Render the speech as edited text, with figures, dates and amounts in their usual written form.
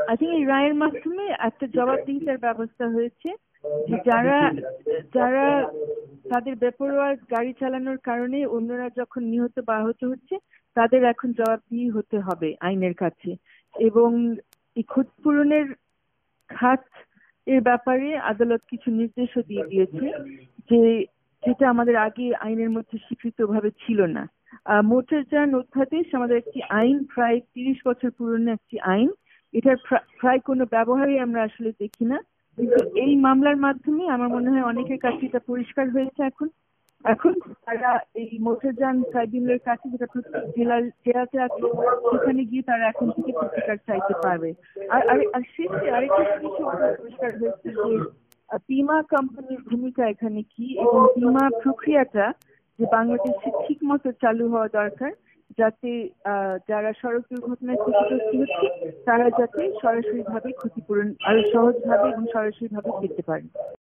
I think এই রায়ের মাধ্যমে একটা জবাবদিহিতার ব্যবস্থা হয়েছে যে যারা যারা তাদের বেপরোয়া গাড়ি চালানোর কারণে অন্যরা যখন নিহত বা আহত হচ্ছে তাদের এখন জবাবদিহি হতে হবে আইনের কাছে। এবং এই ক্ষতিপূরণের খাত এর ব্যাপারে আদালত কিছু নির্দেশও দিয়ে দিয়েছে যে যেটা আমাদের আগে আইনের মধ্যে স্বীকৃতভাবে ছিল না। মোটরযান অধ্যাদেশ আমাদের একটি আইন, প্রায় 30 বছর পুরনো একটি আইন। এটার প্রায় কোনো ব্যবহারই আমরা আসলে দেখি না, কিন্তু এই মামলার মাধ্যমে আমার মনে হয় অনেকের কাছে এটা পরিষ্কার হয়েছে। এখন এখন তারা এই মোটরযান ট্রাইব্যুনালের কাছে, যেটা প্রত্যেক জেলাতে আছে, সেখানে গিয়ে তারা এখন থেকে প্রতিকার চাইতে পারবে। আর শেষে আরেকটা জিনিস পরিষ্কার হয়েছে যে বীমা কোম্পানির ভূমিকা এখানে কি, এবং বীমা প্রক্রিয়াটা যে বাংলাদেশে ঠিক মতো চালু হওয়া দরকার, যাতে যারা সড়ক দুর্ঘটনায় ক্ষতিগ্রস্ত হচ্ছে তারা যাতে সরাসরি ভাবে ক্ষতিপূরণ আরো সহজভাবে এবং সরাসরি ভাবে পেতে পারে।